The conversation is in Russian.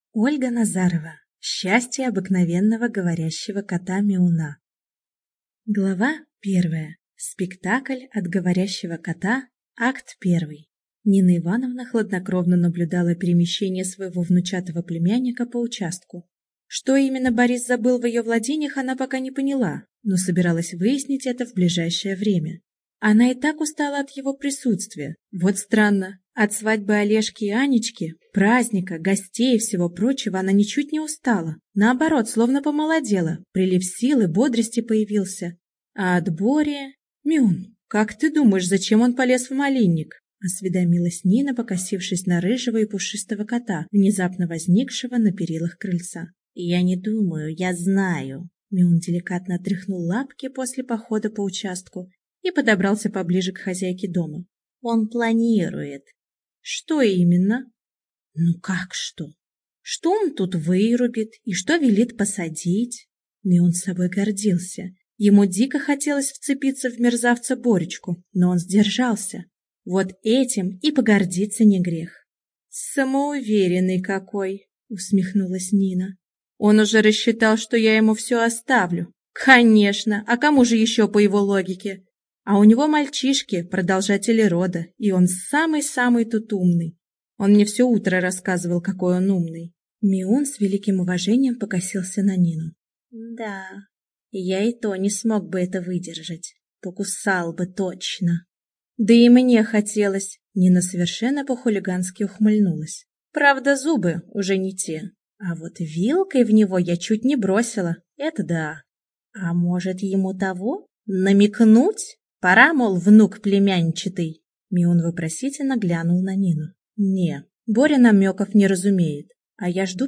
Ольга Назарова. Счастье обыкновенного говорящего кота Мяуна. Глава 1. Спектакль от говорящего кота. Акт 1. Нина Ивановна хладнокровно наблюдала перемещение своего внучатого племянника по участку. Что именно Борис забыл в ее владениях, она пока не поняла, но собиралась выяснить это в ближайшее время. Она и так устала от его присутствия. Вот странно, от свадьбы Олежки и Анечки, праздника, гостей и всего прочего она ничуть не устала. Наоборот, словно помолодела, прилив сил и бодрости появился. А от Бори... «Мюн, как ты думаешь, зачем он полез в малинник?» — осведомилась Нина, покосившись на рыжего и пушистого кота, внезапно возникшего на перилах крыльца. «Я не думаю, я знаю». Мюн деликатно отряхнул лапки после похода по участку и подобрался поближе к хозяйке дома. «Он планирует». «Что именно?» «Ну как что? Что он тут вырубит и что велит посадить?» Мюн собой гордился. Ему дико хотелось вцепиться в мерзавца Боречку, но он сдержался. Вот этим и погордиться не грех. «Самоуверенный какой!» — усмехнулась Нина. «Он уже рассчитал, что я ему все оставлю. Конечно, а кому же еще по его логике? А у него мальчишки, продолжатели рода, и он самый-самый тут умный. Он мне все утро рассказывал, какой он умный». Миун с великим уважением покосился на Нину. «Да, я и то не смог бы это выдержать. Покусал бы точно». «Да и мне хотелось». Нина совершенно по-хулигански ухмыльнулась. «Правда, зубы уже не те. А вот вилкой в него я чуть не бросила. Это да. А может, ему того? Намекнуть? Пора, мол, внук племянничатый». Миун вопросительно глянул на Нину. «Не, Боря намеков не разумеет, а я жду